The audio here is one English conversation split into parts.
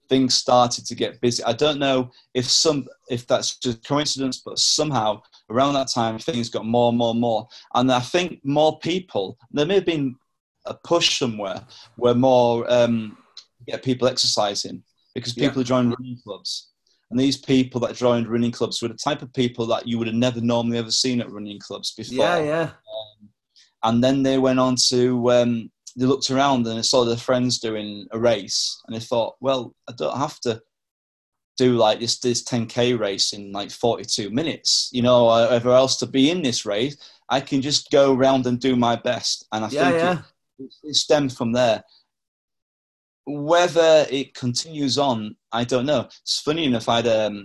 things started to get busy. I don't know if that's just coincidence, but somehow around that time things got more and more and more. And I think more people, there may have been a push somewhere where more get people exercising because people joined running clubs. And these people that joined running clubs were the type of people that you would have never normally ever seen at running clubs before. And then they went on to, they looked around and they saw their friends doing a race and they thought, well, I don't have to do like this 10K race in like 42 minutes, you know, or whatever else to be in this race. I can just go around and do my best. And I think it stemmed from there. Whether it continues on, I don't know. It's funny enough, I had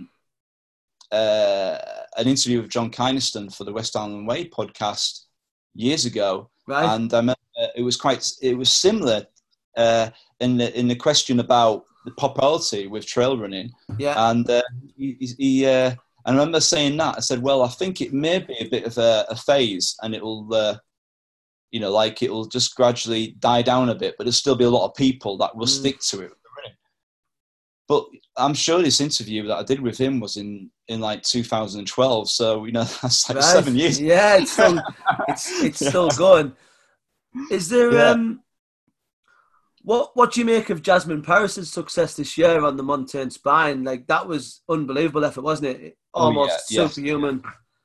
an interview with John Kynaston for the West Island Way podcast years ago. Right. And I remember it was similar in the question about the popularity with trail running. Yeah. And I remember saying that. I said, well, I think it may be a bit of a phase and it'll, you know, like it'll just gradually die down a bit, but there'll still be a lot of people that will stick to it. But I'm sure this interview that I did with him was in like 2012. So, you know, that's like 7 years. Yeah, it's still going. Is there, what do you make of Jasmine Paris's success this year on the Montane Spine? Like, that was unbelievable effort, wasn't it? Almost superhuman.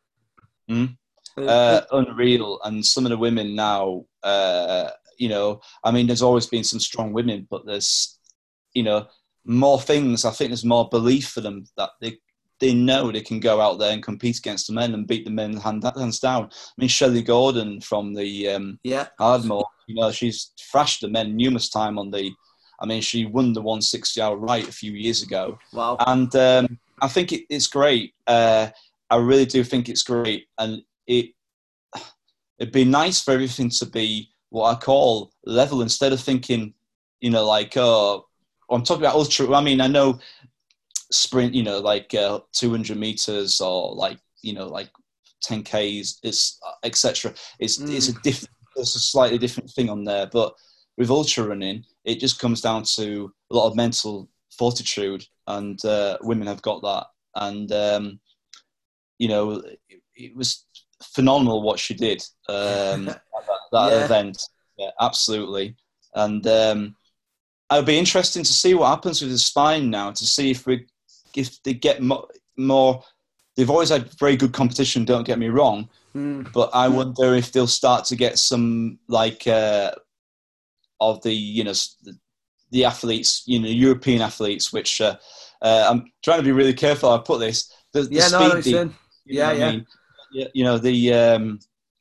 Unreal. And some of the women now, you know, I mean, there's always been some strong women, but there's, you know, more things. I think there's more belief for them that they know they can go out there and compete against the men and beat the men hands down. I mean, Shelley Gordon from the Ardmore, you know, she's thrashed the men numerous times on the. I mean, she won the 160 hour right a few years ago. Wow! And I think it's great. I really do think it's great, and it'd be nice for everything to be what I call level instead of thinking, you know, like I'm talking about ultra. I mean, I know sprint, you know, like 200 meters or like, you know, like 10Ks, it's etc. It's a slightly different thing on there. But with ultra running, it just comes down to a lot of mental fortitude, and women have got that. And you know, it was phenomenal what she did at that event. Yeah, absolutely. And it'll be interesting to see what happens with the spine now, to see if they get more. They've always had very good competition, don't get me wrong, but I wonder if they'll start to get some like of the, you know, the athletes, you know, European athletes, which I'm trying to be really careful how I put this. The speed, you know, the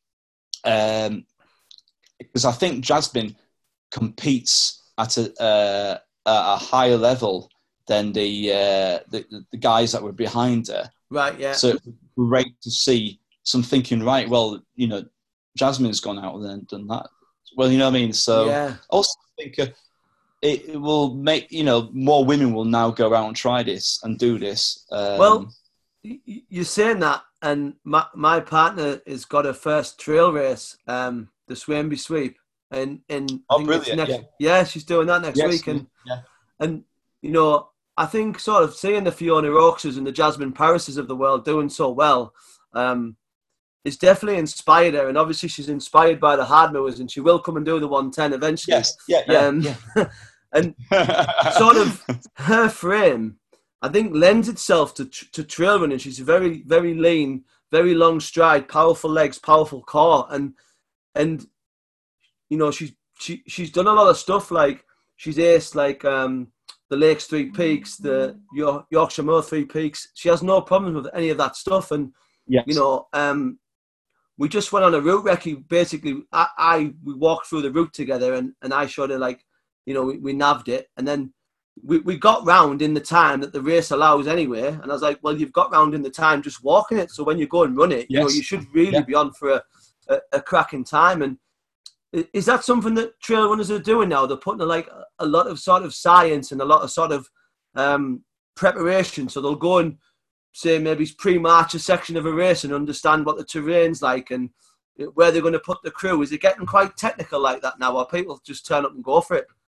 because I think Jasmine competes at a higher level than the guys that were behind her. Right, yeah. So it's great to see some thinking, right, well, you know, Jasmine's gone out and done that. Well, you know what I mean? So I also think it will make, you know, more women will now go out and try this and do this. Well, you're saying that, and my partner has got her first trail race, the Swainby Sweep. And brilliant! She's doing that next week, and you know, I think sort of seeing the Fiona Oakses and the Jasmine Parises of the world doing so well, it's definitely inspired her, and obviously she's inspired by the Hardmowers, and she will come and do the 110 eventually. And sort of her frame, I think, lends itself to trail running. She's very, very lean, very long stride, powerful legs, powerful core, and you know, she's done a lot of stuff. Like, she's aced like the Lakes 3 Peaks, the Yorkshire Moor 3 Peaks. She has no problems with any of that stuff. And you know, we just went on a route recce. Basically, we walked through the route together, and I showed her, like, you know, we navved it, and then we got round in the time that the race allows anyway. And I was like, well, you've got round in the time just walking it, so when you go and run it, you know, you should really be on for a cracking time. And is that something that trail runners are doing now? They're putting like a lot of sort of science and a lot of sort of preparation. So they'll go and say maybe pre-march a section of a race and understand what the terrain's like and where they're going to put the crew. Is it getting quite technical like that now, or people just turn up and go for it?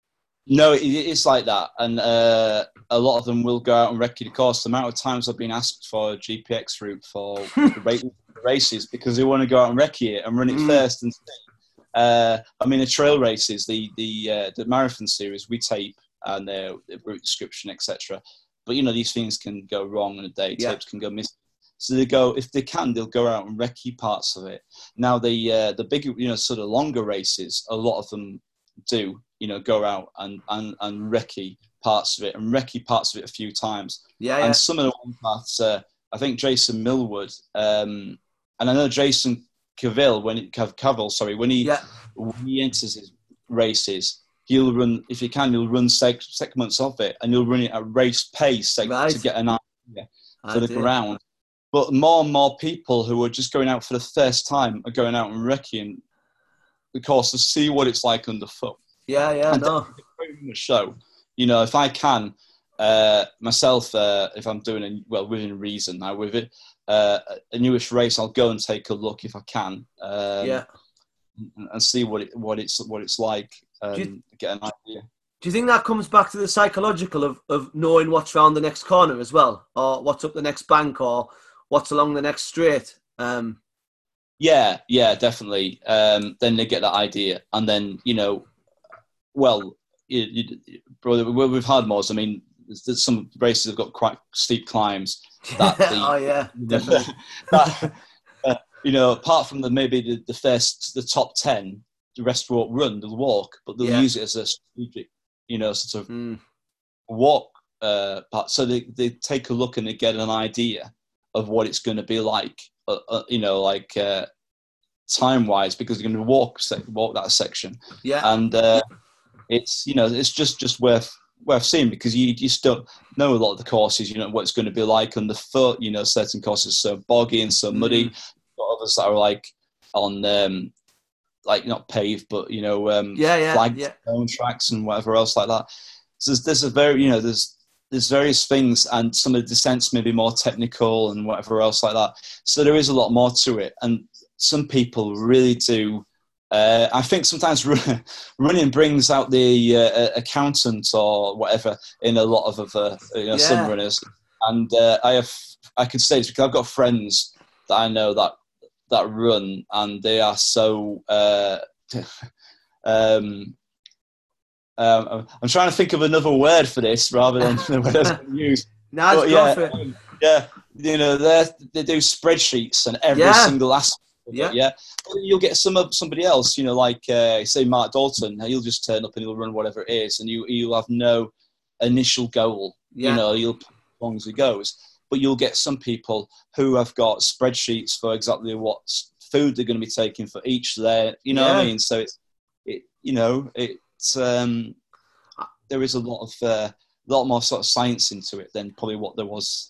No, it's like that, and a lot of them will go out and recce the course. The amount of times I've been asked for a GPX route for the races because they want to go out and recce it and run it first and see. I mean, the trail races, the marathon series, we tape and the route description, etc. But these things can go wrong on a day. Tapes can go missing. So they go, if they can, they'll go out and recce parts of it. Now the bigger, sort of longer races, a lot of them do, go out and recce parts of it and recce parts of it a few times. And some of the one parts, I think Jason Millwood, and I know Jason Cavill, when he enters his races, he'll run, if he can, he'll run segments of it and he'll run it at race pace to get an idea for the ground. But more and more people who are just going out for the first time are going out and recceing the course to see what it's like underfoot. Very much so. If I can, myself, if I'm doing within reason now with it, a newish race, I'll go and take a look if I can, and see what it's like, get an idea. Do you think that comes back to the psychological of knowing what's round the next corner as well, or what's up the next bank, or what's along the next straight? Yeah, definitely. Then they get that idea, and then we've had more. I mean, there's some races have got quite steep climbs. Definitely. Apart from the top 10, the rest won't run. They'll walk, but they'll use it as a strategic, sort of walk part. So they take a look and they get an idea of what it's going to be like, time-wise, because they're going to walk that section. And it's just worth seeing, because you just don't know a lot of the courses, what it's going to be like underfoot. Certain courses are so boggy and so muddy. Others that are like on not paved, but flagged stone tracks and whatever else like that. So there's a very there's various things, and some of the descents may be more technical and whatever else like that. So there is a lot more to it, and some people really do. I think sometimes running brings out the accountant or whatever in a lot of other some runners. And I could say this because I've got friends that I know that run, and they are so. I'm trying to think of another word for this rather than the word I was going to use. They do spreadsheets and every single aspect. You'll get somebody else, like say Mark Dalton. He'll just turn up and he'll run whatever it is, and you'll have no initial goal. You'll play as long as he goes. But you'll get some people who have got spreadsheets for exactly what food they're going to be taking for each there. What I mean? So there is a lot more sort of science into it than probably what there was.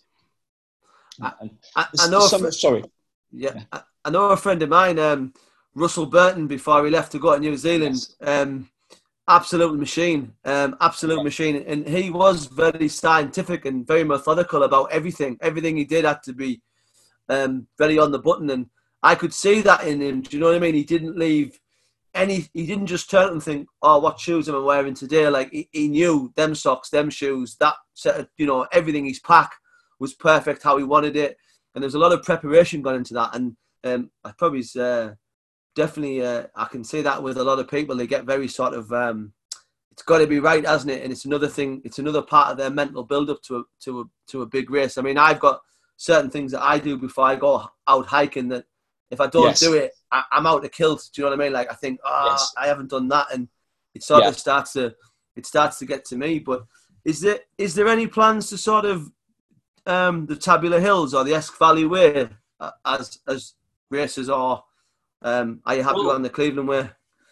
I know. I know a friend of mine, Russell Burton, before he left to go to New Zealand. Absolute machine, machine, and he was very scientific and very methodical about everything. Everything he did had to be very on the button, and I could see that in him. Do you know what I mean? He didn't leave any. He didn't just turn and think, "Oh, what shoes am I wearing today?" Like he knew them socks, them shoes, that set of, everything. His pack was perfect how he wanted it, and there's a lot of preparation gone into that. And I probably. Definitely, I can see that with a lot of people. They get very sort of, it's got to be right, hasn't it? And it's another thing. It's another part of their mental build-up to a big race. I mean, I've got certain things that I do before I go out hiking that if I don't do it, I'm out of kilt. Do you know what I mean? Like I think, I haven't done that, and it sort of starts to get to me. But is there any plans to sort of the Tabular Hills or the Esk Valley Way as races, or are you happy on the Cleveland Way?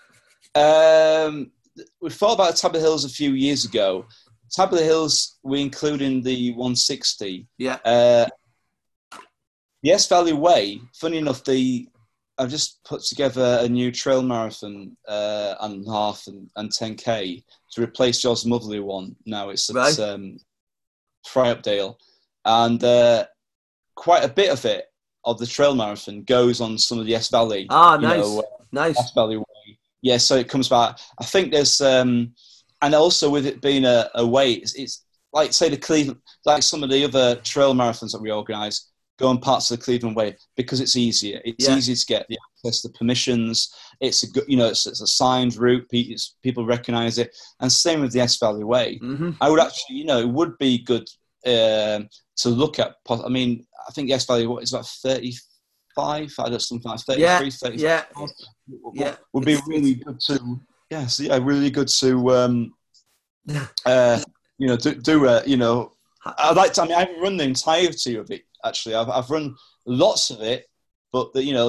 We thought about Tabular Hills a few years ago. Tabular Hills, we include in the 160. The Esk Valley Way, funny enough, I've just put together a new trail marathon and half and 10K to replace Joe's Motherly one. Now it's at Fryupdale. And quite a bit of it, of the trail marathon, goes on some of the Esk Valley. Nice. Esk Valley Way. Yeah, so it comes back. I think there's and also with it being a way, it's like, say, the Cleveland, like some of the other trail marathons that we organise, go on parts of the Cleveland Way because it's easier. It's easier to get the access, the permissions. It's a good, it's a signed route. People recognise it, and same with the S Valley Way. Mm-hmm. I would actually, it would be good to look at. I mean, I think the S Valley is about 35. I don't something like 33, 35. Yeah, would be really good to. Yes, really good to. I'd like to. I mean, I haven't run the entirety of it. Actually, I've run lots of it, but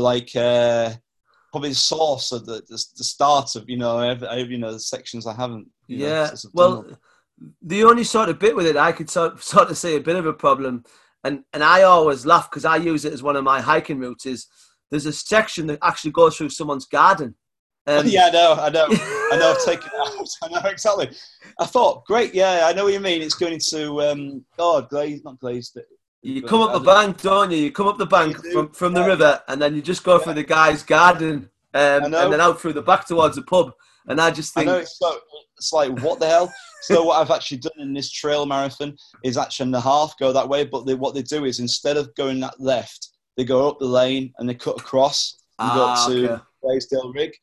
probably the source of the start of the sections I haven't. Well, the only sort of bit with it I could sort of say a bit of a problem, and I always laugh because I use it as one of my hiking routes. Is there's a section that actually goes through someone's garden. Yeah, I know. I've taken it out. I know exactly. I thought, great, yeah, I know what you mean. It's going into not glazed. You come up the bank, don't you? You come up the bank from the river, and then you just go through the guy's garden, and then out through the back towards the pub. And I just think, I know, it's like, what the hell? So what I've actually done in this trail marathon is actually the half go that way, but what they do is instead of going that left, they go up the lane and they cut across and go up to Blaisdell Rig.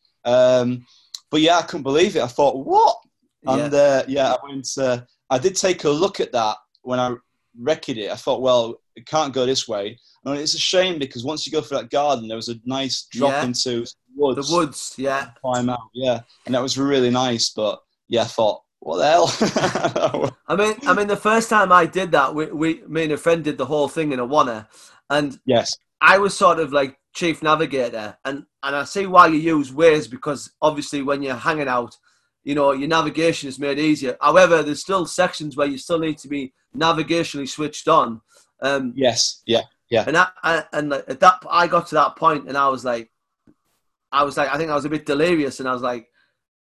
But yeah, I couldn't believe it. I thought, what? And I went. I did take a look at that when I recce'd it. I thought, well, it can't go this way. And it's a shame because once you go through that garden, there was a nice drop into woods. The woods, yeah. Climb out, and that was really nice. But I thought, what the hell? I mean, the first time I did that, me and a friend did the whole thing in Awana, and yes, I was sort of like chief navigator, and I see why you use Waze because obviously when you're hanging out, your navigation is made easier. However, there's still sections where you still need to be navigationally switched on. Yes, yeah. And at that, I got to that point, and I was like, I think I was a bit delirious, and I was like,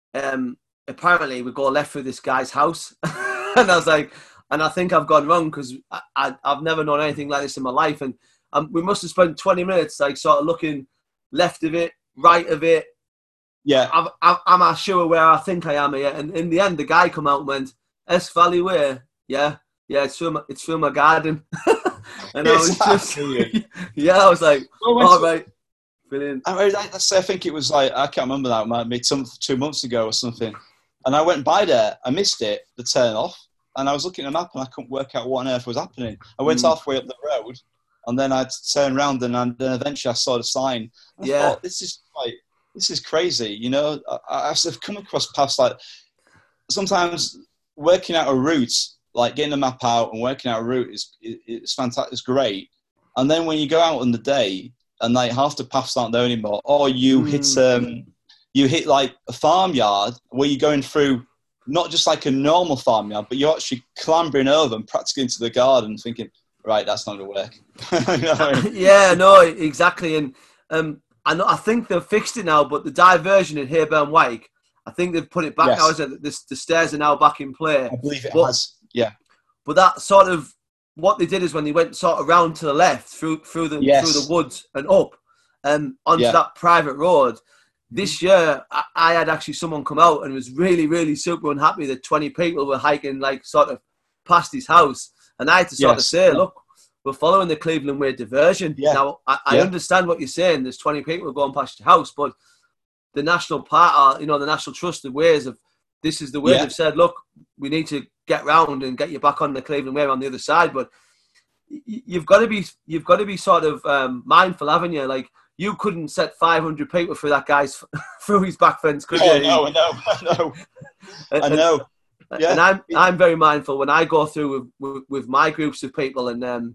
apparently we go left through this guy's house, and I was like, and I think I've gone wrong because I've never known anything like this in my life, and we must have spent 20 minutes like sort of looking left of it, right of it. Yeah. Am I sure where I think I am here? And in the end, the guy come out and went, S Valley Way. Yeah, it's through my garden. And I was just, I was like, all right. Brilliant. I think it was like, I can't remember that, maybe 2 months ago or something. And I went by there, I missed it, the turn off, and I was looking at the map and I couldn't work out what on earth was happening. I went halfway up the road, and then I turned around and then eventually I saw the sign. I thought, this is crazy, I've come across paths like, sometimes working out a route, like getting the map out and working out a route is fantastic, it's great. And then when you go out on the day and like half the paths aren't there anymore, or you hit like a farmyard where you're going through not just like a normal farmyard, but you're actually clambering over and practically into the garden thinking, right, that's not going to work. Yeah, no, exactly. And I think they've fixed it now, but the diversion in Hayburn Wyke, I think they've put it back now. The stairs are now back in play. I believe it has, yeah. But that sort of, what they did is when they went sort of round to the left through the woods and up onto that private road, this year I had actually someone come out and was really, really super unhappy that 20 people were hiking like sort of past his house. And I had to sort of say, look, we're following the Cleveland Way diversion. Yeah. Now, I understand what you're saying. There's 20 people going past your house, but the National Park, the National Trust, the Ways of, this is the way they've said, look, we need to get round and get you back on the Cleveland Way on the other side. But you've got to be sort of mindful, haven't you? Like, you couldn't set 500 people through that guy's through his back fence, could you? I know. I know. Yeah. And I'm very mindful when I go through with my groups of people, and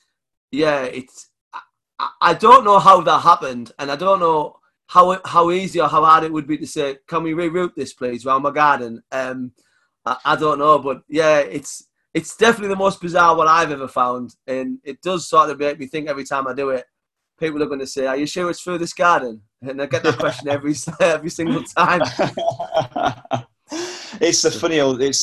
I don't know how that happened, and I don't know how easy or how hard it would be to say, can we reroute this please around my garden? I don't know, but yeah, it's definitely the most bizarre one I've ever found, and it does sort of make me think every time I do it. People are going to say, "Are you sure it's through this garden?" And I get that question every single time. It's a funny old. It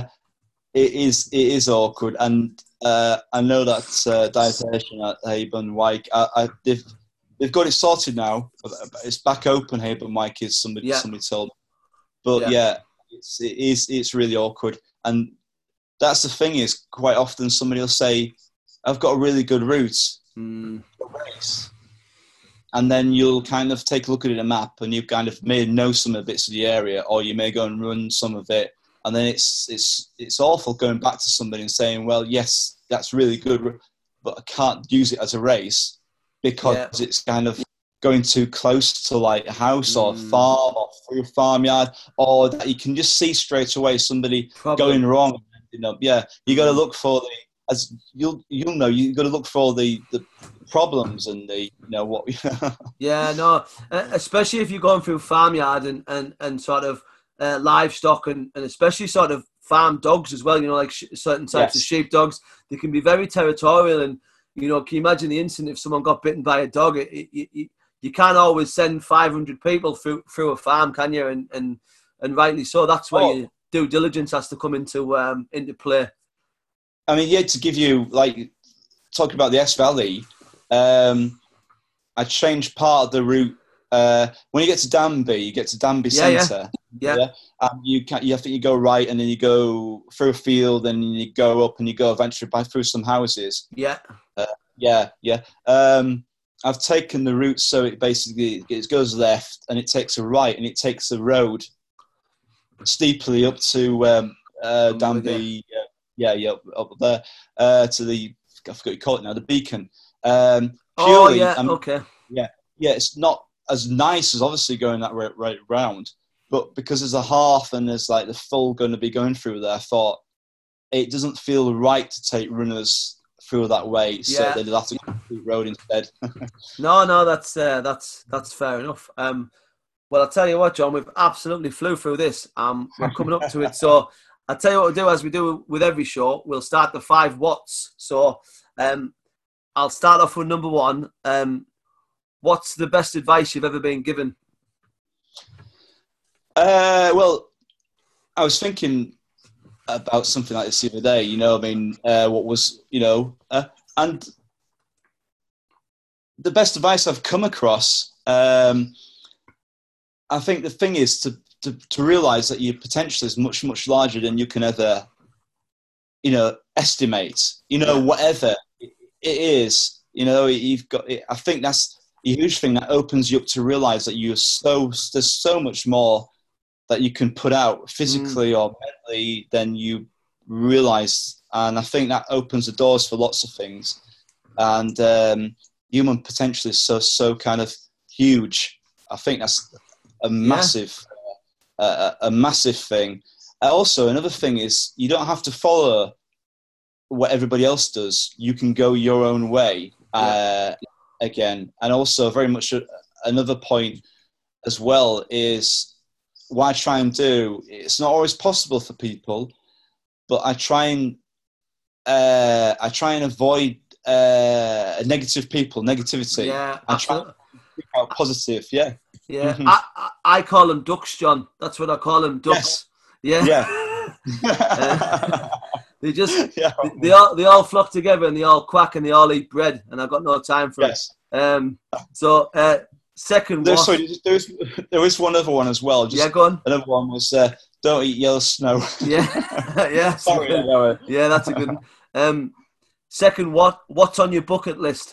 is awkward, and I know that diversion at Hayburn Wyke. They've got it sorted now. It's back open. Hayburn Wyke is somebody told me. But it's really awkward. And that's the thing is, quite often somebody will say, I've got a really good route for a race. And then you'll kind of take a look at a map and you kind of may know some of the bits of the area, or you may go and run some of it. And then it's awful going back to somebody and saying, well, yes, that's really good, but I can't use it as a race because it's kind of going too close to like a house or a farm or through a farmyard, or that you can just see straight away somebody going wrong. You got to look for as you'll know, you got to look for the problems and the what. Especially if you're going through farmyard and sort of livestock and especially sort of farm dogs as well. Like certain types of sheep dogs, they can be very territorial. And can you imagine the incident if someone got bitten by a dog? You can't always send 500 people through a farm, can you? And rightly so. That's where your due diligence has to come into play. I mean, to give you, like, talking about the S Valley, I changed part of the route. When you get to Danby Centre. Yeah. You think you go right and then you go through a field and you go up and you go eventually through some houses. Yeah. I've taken the route so it basically goes left and it takes a right and it takes a road steeply up to Danby. Up there to the, I forgot you call it now, the Beacon. It's not as nice as obviously going that right round, but because there's a half and there's like the full going to be going through there, I thought it doesn't feel right to take runners through that way, so they'd have to go through the road instead. No, that's fair enough. Well, I'll tell you what, John, we've absolutely flew through this. We're coming up to it, so I'll tell you what we'll do, as we do with every show. We'll start the 5 whats. So I'll start off with number 1. What's the best advice you've ever been given? Well, I was thinking about something like this the other day. What was, and the best advice I've come across, I think the thing is to realise that your potential is much, much larger than you can ever, estimate. Whatever it is, you've got. I think that's a huge thing that opens you up to realise that there's so much more that you can put out physically or mentally than you realise, and I think that opens the doors for lots of things. And human potential is so kind of huge. I think that's a massive. A massive thing. Also, another thing is you don't have to follow what everybody else does. You can go your own way again. And also, very much another point as well is what I try and do. It's not always possible for people, but I try and avoid negativity. Yeah, I try and think out positive. Yeah. Yeah, I call them ducks, John. That's what I call them, ducks. Yes. Yeah. They just they all flock together and they all quack and they all eat bread, and I've got no time for it. Second, there is one other one as well. Go on. Another one was don't eat yellow snow. Yeah. Sorry. Yeah, that's a good one. Second, what's on your bucket list?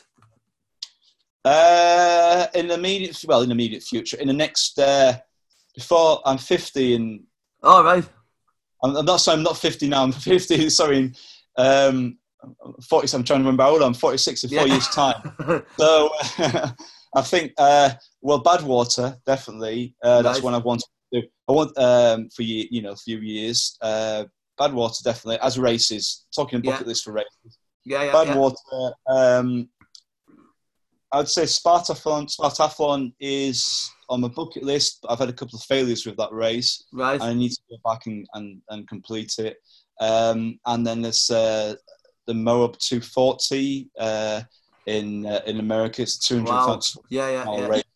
In the immediate future, in the next, before I'm 50 and... All right. I'm not 50 now, I'm 50, sorry, 40, I'm trying to remember how old I'm 46 in 4 years' time. So, I think, Badwater, definitely, that's one I want to do. I want, for a few years, Badwater, definitely, as races, talking bucket list for races. Badwater, I'd say Spartathlon is on my bucket list, but I've had a couple of failures with that race. Right. I need to go back and complete it. And then there's the Moab 240 in America. It's a 200 race.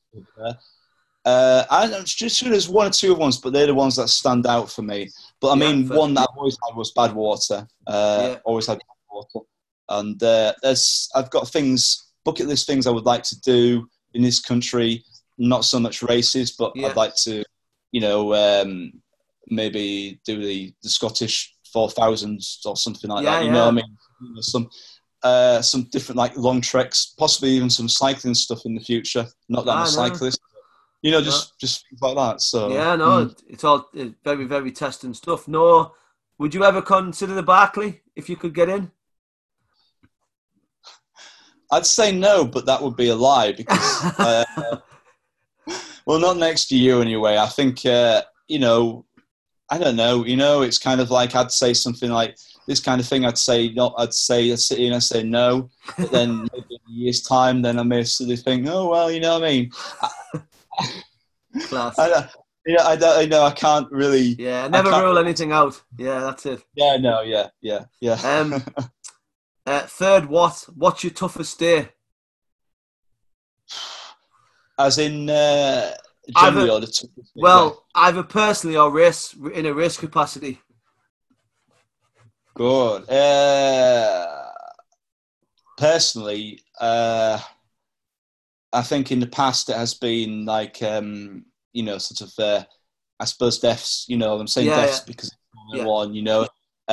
I'm just sure there's one or two ones, but they're the ones that stand out for me. But one that I've always had was Badwater. Always had Badwater. And I've got bucket list things I would like to do in this country. Not so much races, but I'd like to, maybe do the Scottish 4000s or something like that. You know what I mean? You know, some different like long treks, possibly even some cycling stuff in the future. Not that I'm a cyclist, you know, just things like that. So it's all very, very testing stuff. No, would you ever consider the Barkley if you could get in? I'd say no, but that would be a lie because, well, not next year anyway. I think, you know, I don't know. You know, it's kind of like I'd say something like this kind of thing. I'd say not. I'd say I'd sit here and I say no, but then maybe in a year's time, then I may suddenly think, oh well, you know what I mean. Class. I don't. You know, I can't really. Yeah, never rule anything out. Yeah, that's it. Yeah, no, yeah. Third, what's your toughest day? As in generally, or the toughest day? Well, either personally or in a race capacity. Good. Personally, I think in the past it has been like, you know, sort of, I suppose deaths, you know, I'm saying deaths because it's one, you know,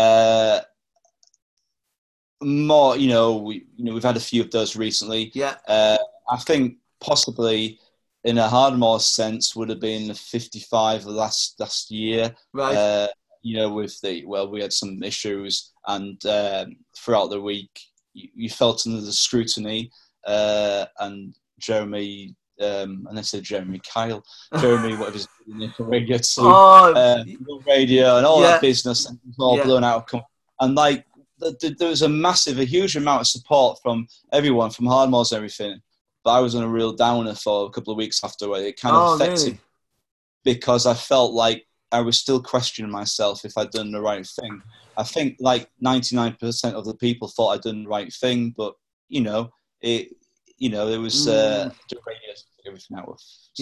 more, you know, we've had a few of those recently. Yeah. I think possibly in a Hardmoor sense would have been the 55 last year. Right. You know, we had some issues, and throughout the week, you felt under the scrutiny, and Jeremy, and I said Jeremy Kyle, whatever his name for Radio 2, radio, and all that business, and it was all blown out of and like there was a huge amount of support from everyone, from Hardmoors and everything, but I was on a real downer for a couple of weeks afterward. It kind of affected because I felt like I was still questioning myself if I'd done the right thing. I think like 99% of the people thought I'd done the right thing, but it was the radio everything out of.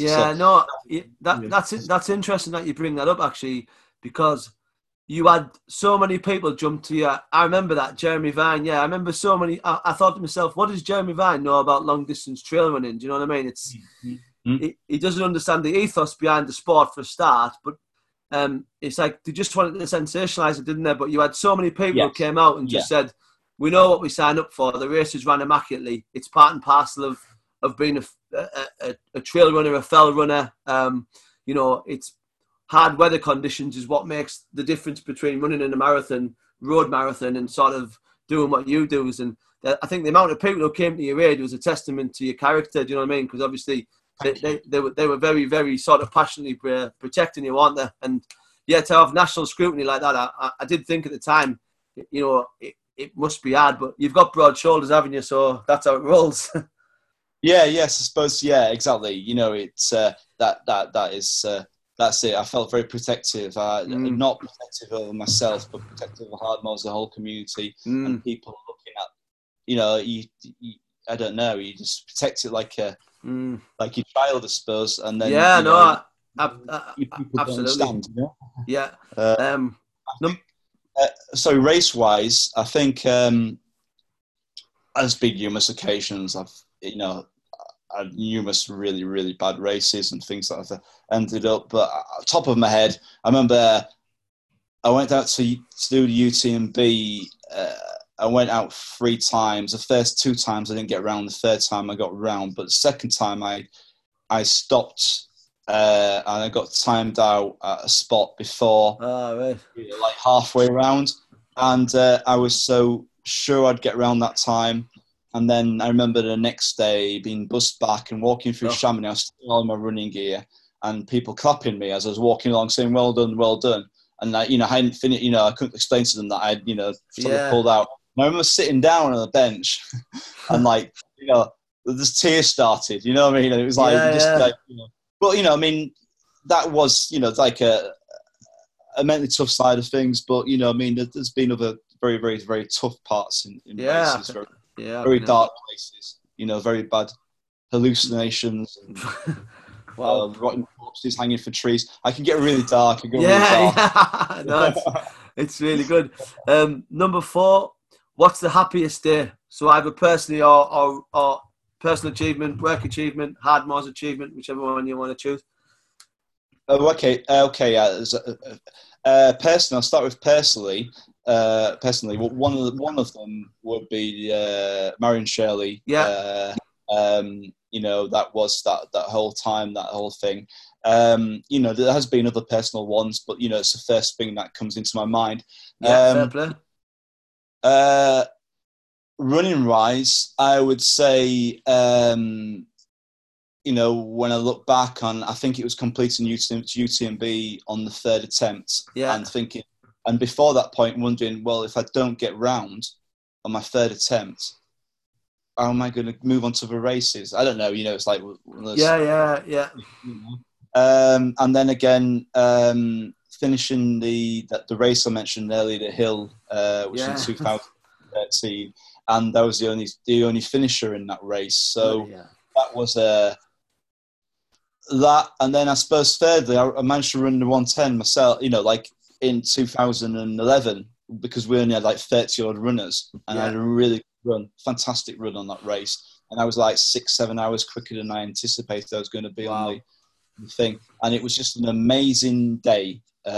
That's interesting that you bring that up actually, because you had so many people jump to you. I remember that Jeremy Vine. Yeah, I remember so many. I thought to myself, what does Jeremy Vine know about long distance trail running? Do you know what I mean? It's he doesn't understand the ethos behind the sport for a start, but it's like they just wanted to sensationalise it, didn't they? But you had so many people who came out and just said, we know what we signed up for. The races ran immaculately. It's part and parcel of being a trail runner, a fell runner. You know, it's hard weather conditions is what makes the difference between running in a marathon, road marathon, and sort of doing what you do. And I think the amount of people who came to your aid was a testament to your character. Do you know what I mean? Because obviously they were very, very sort of passionately protecting you, weren't they? And to have national scrutiny like that, I did think at the time, you know, it must be hard. But you've got broad shoulders, haven't you? So that's how it rolls. Yes, I suppose. Yeah, exactly. You know, it's that is. That's it. I felt very protective, not protective of myself, but protective of Hardmoor, the whole community, and people looking at, you know, you I don't know, you just protect it like your child, I suppose, and then absolutely understand, you know? Yeah. So race-wise, I think there's been numerous occasions I've had numerous really, really bad races and things that I've ended up. But top of my head, I remember I went out to do the UTMB. I went out 3 times. The first 2 times I didn't get round. The third time I got round. But the second time I stopped and I got timed out at a spot before, like halfway round. And I was so sure I'd get round that time. And then I remember the next day being bussed back and walking through Chamonix. I was still on my running gear and people clapping me as I was walking along saying, well done, well done. And I hadn't finished, I couldn't explain to them that I'd, pulled out. And I remember sitting down on a bench and the tears started, you know what I mean? And it was like, but, I mean, that was, like a mentally tough side of things. But, there's been other very, very, very tough parts in races. Very dark places, very bad hallucinations and rotten corpses hanging for trees. I can get really dark. No, it's really good. Number 4, what's the happiest day? So either personally or personal achievement, work achievement, Hardmoor's achievement, whichever one you want to choose. Oh, okay. Personally, I'll start with personally. Personally, one of them would be Marion Shirley. Yeah. That was that whole time, that whole thing. There has been other personal ones, but it's the first thing that comes into my mind. Yeah, fair play. Running wise, I would say, when I look back on, I think it was completing UTMB on the third attempt, and thinking, and before that point, wondering, well, if I don't get round on my third attempt, how am I going to move on to the races? I don't know. It's like one of those, yeah. And then again, finishing the race I mentioned earlier, the hill, which in 2013, and that was the only finisher in that race. So that was that. And then I suppose thirdly, I managed to run the 110 myself. Like in 2011, because we only had like 30 odd runners, and I had a really fantastic run on that race, and I was like 6-7 hours quicker than I anticipated I was going to be on the thing, and it was just an amazing day.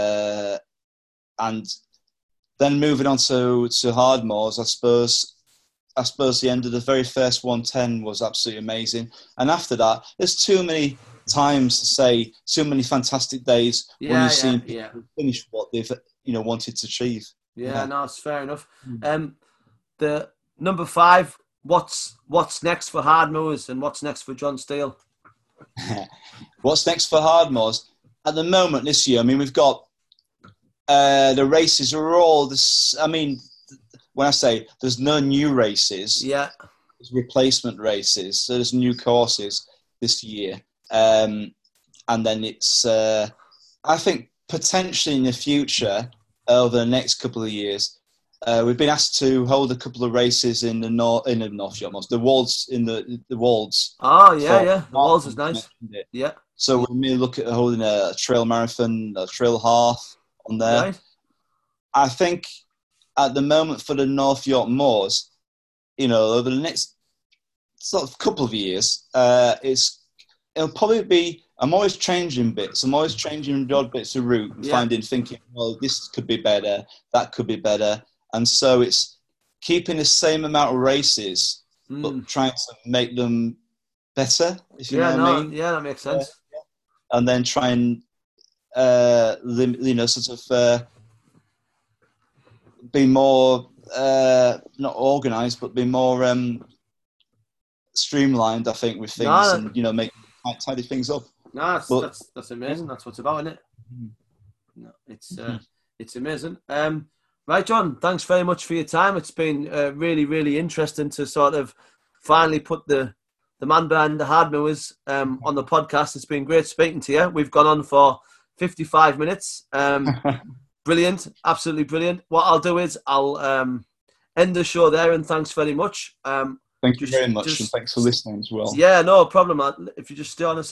And then moving on to Hardmoors, I suppose the end of the very first 110 was absolutely amazing, and after that, there's too many times to say, too many fantastic days when you've seen people finish what they've wanted to achieve. No, it's fair enough. The number 5, what's next for Hardmoors and what's next for John Steele? What's next for Hardmoors? At the moment this year, I mean, we've got the races are all this. I mean, when I say there's no new races, there's replacement races. So there's new courses this year, and then it's I think potentially in the future, over the next couple of years, we've been asked to hold a couple of races in the North Yorkmoors, the Wolds the Wolds. Oh the Wolds is nice. Yeah. So we may look at holding a trail marathon, a trail half on there. Right. I think at the moment for the North York Moors, over the next sort of couple of years, it'll probably be. I'm always changing bits. I'm always changing the odd bits of route, thinking, well, this could be better, that could be better, and so it's keeping the same amount of races, but trying to make them better. If you know what I mean? Yeah, that makes sense. And then try and be more not organised, but be more streamlined. I think with things and make tidy things up. No, that's amazing. That's what it's about, isn't it? No, it's amazing. Right, John. Thanks very much for your time. It's been really, really interesting to sort of finally put the man behind the Hardmoors on the podcast. It's been great speaking to you. We've gone on for 55 minutes. Brilliant, absolutely brilliant. What I'll do is I'll end the show there, and thanks very much. Thank you very much, and thanks for listening as well. Yeah, no problem. If you just stay on a